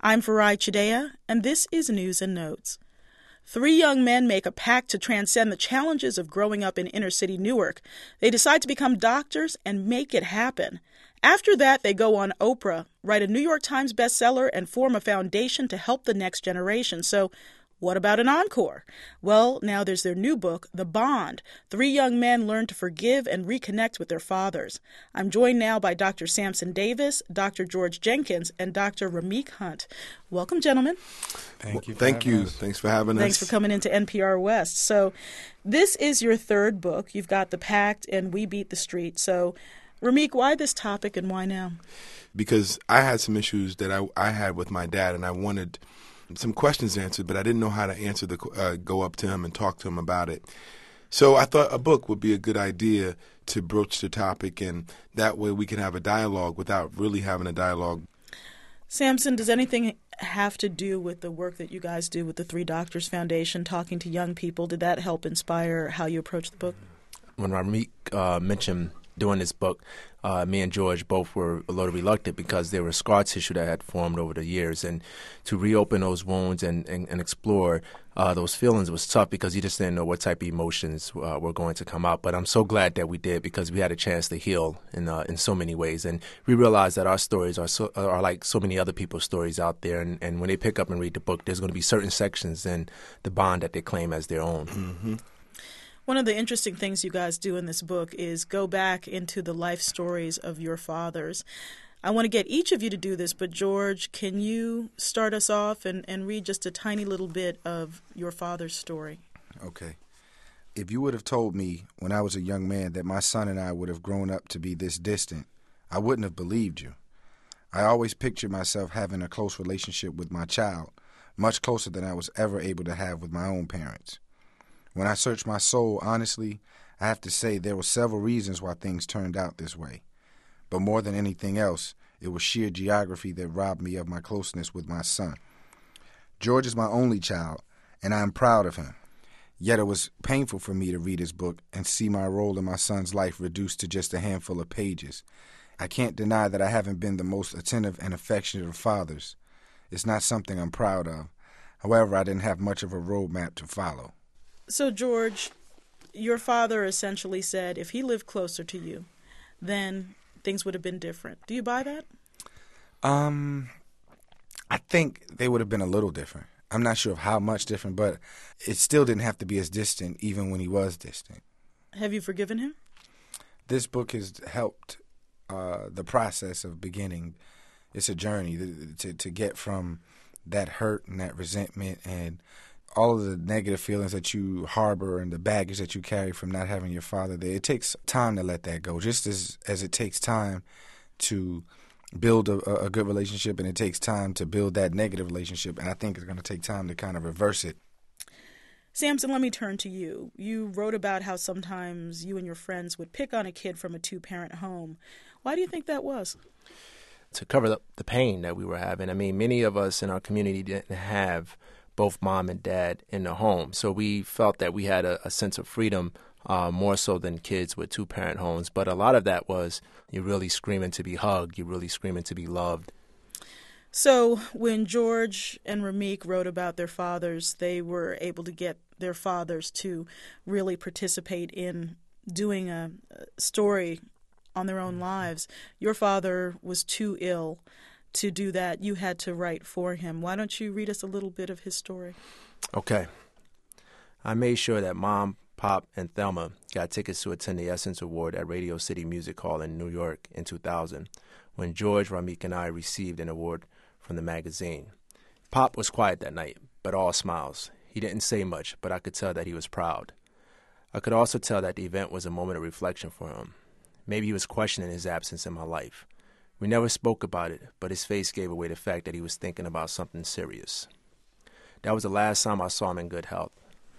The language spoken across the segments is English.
I'm Farai Chidea, and this is News and Notes. Three young men make a pact to transcend the challenges of growing up in inner-city Newark. They decide to become doctors and make it happen. After that, they go on Oprah, write a New York Times bestseller, and form a foundation to help the next generation. So, what about an encore? Well, now there's their new book, The Bond. Three young men learn to forgive and reconnect with their fathers. I'm joined now by Dr. Samson Davis, Dr. George Jenkins, and Dr. Ramik Hunt. Welcome, gentlemen. Thank you. Thanks for having us. Thanks for coming into NPR West. So this is your third book. You've got The Pact and We Beat the Street. So, Ramik, why this topic and why now? Because I had some issues that I had with my dad, and I wanted some questions answered, but I didn't know how to answer go up to him and talk to him about it. So I thought a book would be a good idea to broach the topic, and that way we can have a dialogue without really having a dialogue. Samson, does anything have to do with the work that you guys do with the Three Doctors Foundation, talking to young people? Did that help inspire how you approach the book? When Ramik mentioned doing this book, me and George both were a little reluctant because there was scar tissue that had formed over the years. And to reopen those wounds and explore those feelings was tough because you just didn't know what type of emotions were going to come out. But I'm so glad that we did because we had a chance to heal in so many ways. And we realized that our stories are like so many other people's stories out there. And when they pick up and read the book, there's going to be certain sections in The Bond that they claim as their own. Mm-hmm. One of the interesting things you guys do in this book is go back into the life stories of your fathers. I want to get each of you to do this, but George, can you start us off and read just a tiny little bit of your father's story? Okay. If you would have told me when I was a young man that my son and I would have grown up to be this distant, I wouldn't have believed you. I always pictured myself having a close relationship with my child, much closer than I was ever able to have with my own parents. When I searched my soul honestly, I have to say there were several reasons why things turned out this way. But more than anything else, it was sheer geography that robbed me of my closeness with my son. George is my only child, and I am proud of him. Yet it was painful for me to read his book and see my role in my son's life reduced to just a handful of pages. I can't deny that I haven't been the most attentive and affectionate of fathers. It's not something I'm proud of. However, I didn't have much of a roadmap to follow. So, George, your father essentially said if he lived closer to you, then things would have been different. Do you buy that? I think they would have been a little different. I'm not sure of how much different, but it still didn't have to be as distant even when he was distant. Have you forgiven him? This book has helped the process of beginning. It's a journey to get from that hurt and that resentment and all of the negative feelings that you harbor and the baggage that you carry from not having your father there. It takes time to let that go, just as it takes time to build a good relationship, and it takes time to build that negative relationship, and I think it's going to take time to kind of reverse it. Samson, let me turn to you. You wrote about how sometimes you and your friends would pick on a kid from a two-parent home. Why do you think that was? To cover up the pain that we were having. I mean, many of us in our community didn't have both mom and dad in the home. So we felt that we had a sense of freedom more so than kids with two-parent homes. But a lot of that was you're really screaming to be hugged. You're really screaming to be loved. So when George and Ramik wrote about their fathers, they were able to get their fathers to really participate in doing a story on their own lives. Your father was too ill to do that. You had to write for him. Why don't you read us a little bit of his story? Okay. I made sure that Mom, Pop, and Thelma got tickets to attend the Essence Award at Radio City Music Hall in New York in 2000, when George, Ramik, and I received an award from the magazine. Pop was quiet that night, but all smiles. He didn't say much, but I could tell that he was proud. I could also tell that the event was a moment of reflection for him. Maybe he was questioning his absence in my life. We never spoke about it, but his face gave away the fact that he was thinking about something serious. That was the last time I saw him in good health.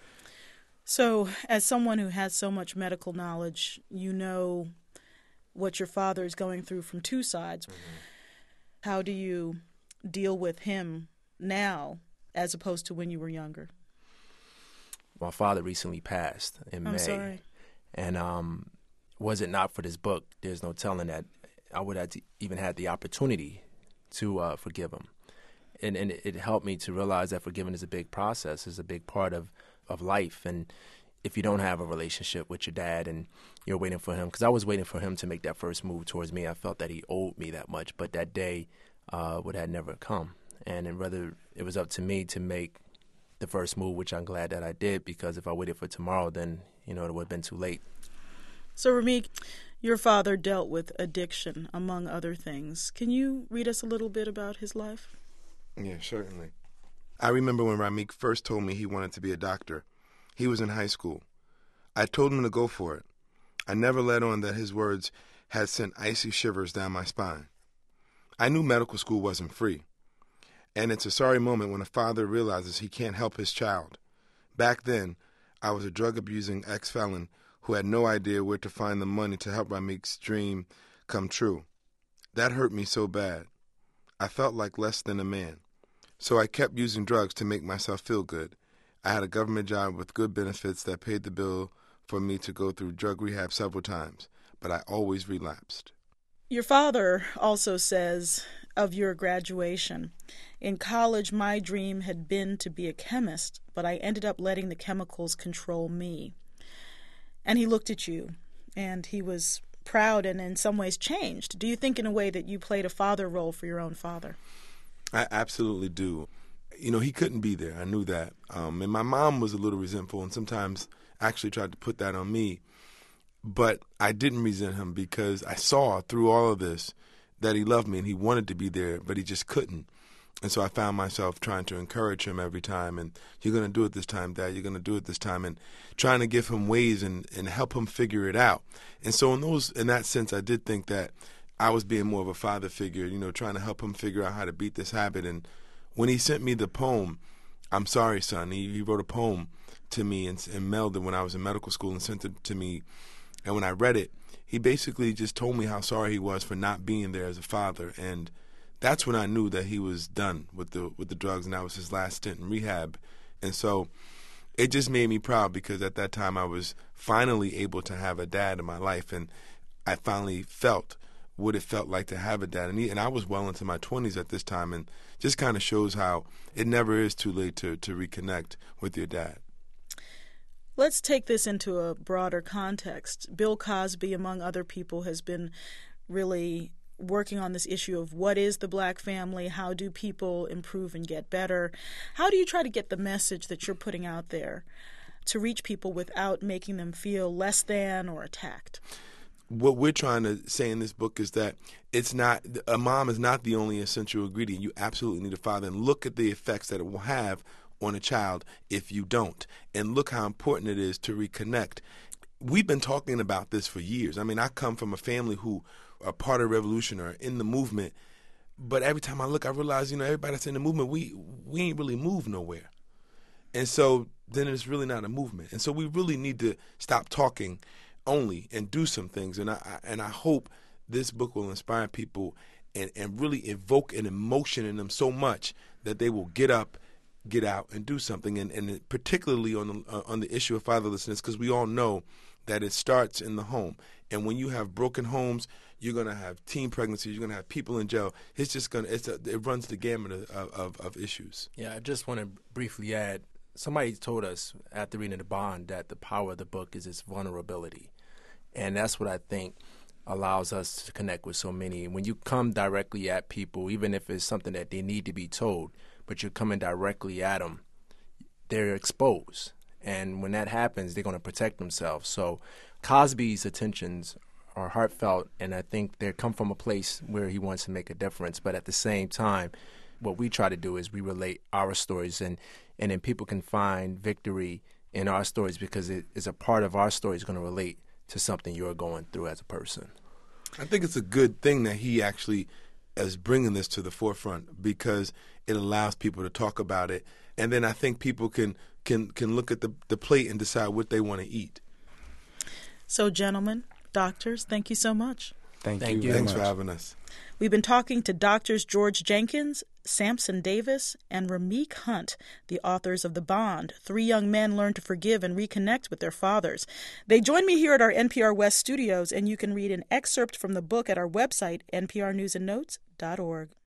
So, as someone who has so much medical knowledge, you know what your father is going through from two sides. Mm-hmm. How do you deal with him now as opposed to when you were younger? My father recently passed in May. I'm sorry. And was it not for this book, there's no telling that I would have even had the opportunity to forgive him. and it helped me to realize that forgiving is a big process, is a big part of life. And if you don't have a relationship with your dad and you're waiting for him, because I was waiting for him to make that first move towards me. I felt that he owed me that much, but that day would have never come. And whether it was up to me to make the first move, which I'm glad that I did, because if I waited for tomorrow, then, it would have been too late. So, Ramik, your father dealt with addiction, among other things. Can you read us a little bit about his life? Yeah, certainly. I remember when Ramik first told me he wanted to be a doctor. He was in high school. I told him to go for it. I never let on that his words had sent icy shivers down my spine. I knew medical school wasn't free. And it's a sorry moment when a father realizes he can't help his child. Back then, I was a drug-abusing ex-felon who had no idea where to find the money to help Ramik's dream come true. That hurt me so bad. I felt like less than a man. So I kept using drugs to make myself feel good. I had a government job with good benefits that paid the bill for me to go through drug rehab several times, but I always relapsed. Your father also says of your graduation, in college my dream had been to be a chemist, but I ended up letting the chemicals control me. And he looked at you, and he was proud and in some ways changed. Do you think in a way that you played a father role for your own father? I absolutely do. He couldn't be there. I knew that. And my mom was a little resentful and sometimes actually tried to put that on me. But I didn't resent him because I saw through all of this that he loved me and he wanted to be there, but he just couldn't. And so I found myself trying to encourage him every time. And you're going to do it this time, Dad. You're going to do it this time. And trying to give him ways and help him figure it out. And so in that sense, I did think that I was being more of a father figure, trying to help him figure out how to beat this habit. And when he sent me the poem, I'm Sorry, Son, he wrote a poem to me and mailed it when I was in medical school and sent it to me. And when I read it, he basically just told me how sorry he was for not being there as a father. And that's when I knew that he was done with the drugs, and that was his last stint in rehab. And so it just made me proud because at that time I was finally able to have a dad in my life, and I finally felt what it felt like to have a dad. And I was well into my 20s at this time, and just kind of shows how it never is too late to reconnect with your dad. Let's take this into a broader context. Bill Cosby, among other people, has been really working on this issue of what is the black family, how do people improve and get better. How do you try to get the message that you're putting out there to reach people without making them feel less than or attacked? What we're trying to say in this book is that a mom is not the only essential ingredient. You absolutely need a father, and look at the effects that it will have on a child if you don't. And look how important it is to reconnect. We've been talking about this for years. I mean, I come from a family who are part of the revolution or in the movement, but every time I look, I realize, everybody that's in the movement, we ain't really moved nowhere. And so then it's really not a movement. And so we really need to stop talking only and do some things. And I hope this book will inspire people and really evoke an emotion in them so much that they will get up, get out, and do something. And particularly on the issue of fatherlessness, because we all know that it starts in the home. And when you have broken homes, you're going to have teen pregnancies, you're going to have people in jail. It's just it runs the gamut of issues. Yeah, I just want to briefly add, somebody told us after reading The Bond that the power of the book is its vulnerability. And that's what I think allows us to connect with so many. When you come directly at people, even if it's something that they need to be told, but you're coming directly at them, they're exposed. And when that happens, they're going to protect themselves. So Cosby's intentions are heartfelt, and I think they come from a place where he wants to make a difference. But at the same time, what we try to do is we relate our stories, and then people can find victory in our stories because it is a part of our story is going to relate to something you're going through as a person. I think it's a good thing that he actually is bringing this to the forefront because it allows people to talk about it. And then I think people can look at the plate and decide what they want to eat. So, gentlemen, doctors, thank you so much. Thank you Thanks very much for having us. We've been talking to Doctors George Jenkins, Samson Davis, and Ramik Hunt, the authors of The Bond. 3 young men learn to forgive and reconnect with their fathers. They joined me here at our NPR West studios, and you can read an excerpt from the book at our website, nprnewsandnotes.org.